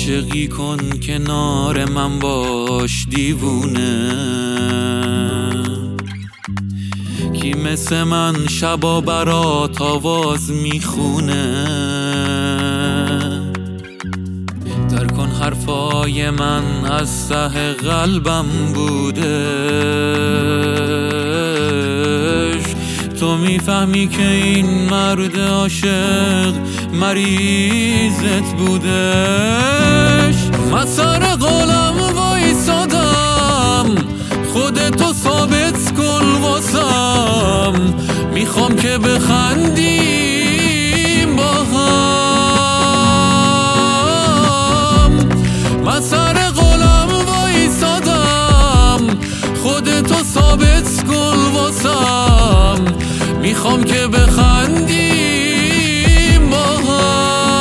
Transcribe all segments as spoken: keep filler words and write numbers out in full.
عاشقی کن کنار من باش دیوونه، کی مثل من شبا برات آواز میخونه. در کن حرفای من از ته قلبم بودش، تو میفهمی که این مرد عاشق مریضت بودش. من سر قولم وایسادم خودتو ثابت کن واسم، میخوام که بخندیم با هم. من سر قولم وایسادم خودتو ثابت کن واسم، میخوام که بخندیم با هم.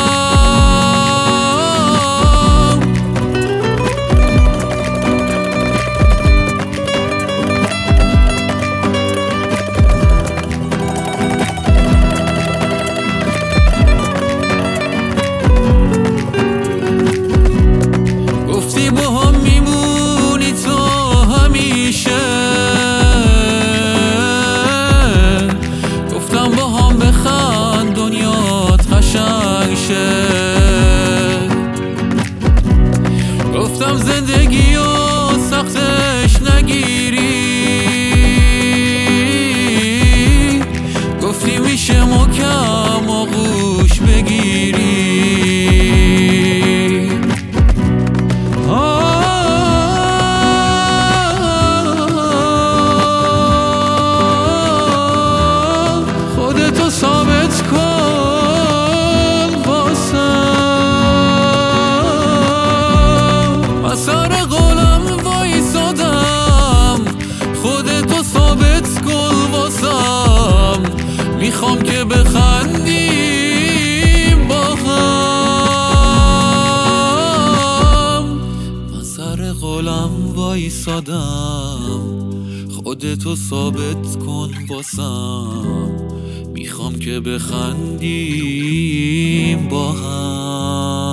گفتی با هم میمونی تو همیشه، گفتم با هم بخند دنیات قشنگ شه، گفتم زندگی و سختش نگیری، گفتی میشه محکم آغوش بگیری. خودتو ثابت کن واسم، من سر قولم وایسادم خودتو ثابت کن واسم، میخوام که بخندیم با هم. من سر قولم وایسادم خودتو ثابت کن واسم، میخوام که بخندیم با هم.